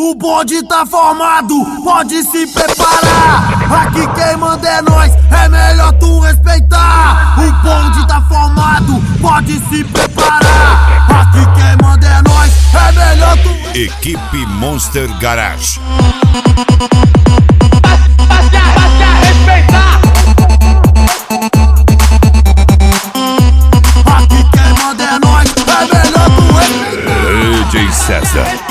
O bonde tá formado, pode se preparar. Aqui quem manda é nós, é melhor tu respeitar. O bonde tá formado, pode se preparar. Aqui quem manda é nós, é melhor tu... Equipe Monster Garage. Respeitar. Aqui quem manda é nós, é melhor tu respeitar. DJ César.